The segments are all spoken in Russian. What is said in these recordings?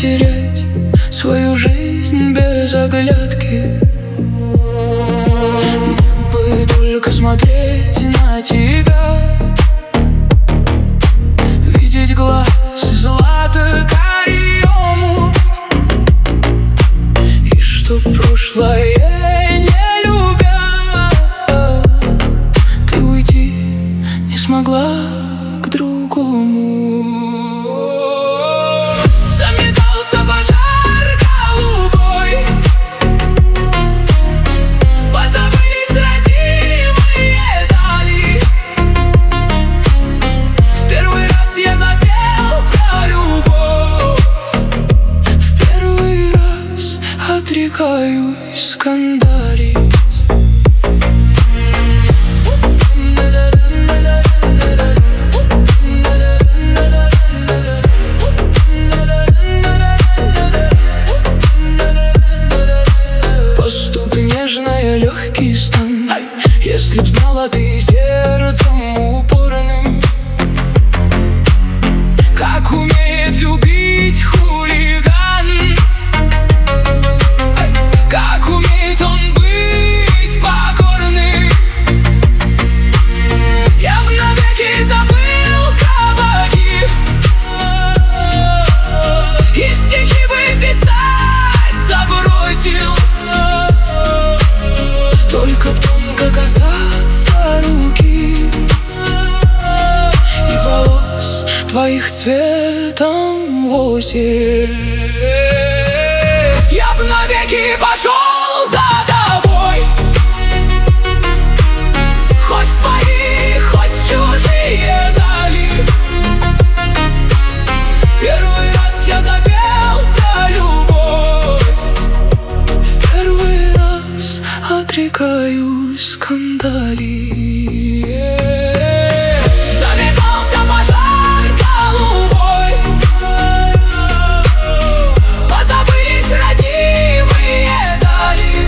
потерять свою жизнь без оглядки. Мне бы только смотреть на тебя, видеть глаз злато-карий омут, и что прошлое не любя, ты уйти не смогла к другому. Заметался пожар голубой, позабылись родимые дали. В первый раз я запел про любовь, в первый раз отрекаюсь скандалить. Нежная, легкий стон. Если б знала ты сердцем упорным, как умеет любить хулиган, как умеет он быть покорным. Я б навеки забыл кабаки и стихи бы писать забросил. Только б тонко касаться руки и волос твоих цветом восемь. Я б навеки пошел за тобой, хоть свои, хоть чужие дали. В первый раз я запел про любовь, в первый раз отрекаюсь скандалить. Заметался пожар голубой, позабылись родимые дали.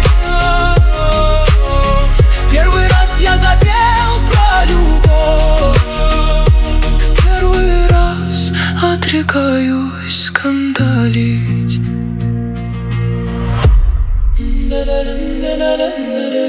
В первый раз я запел про любовь, в первый раз отрекаюсь скандалить.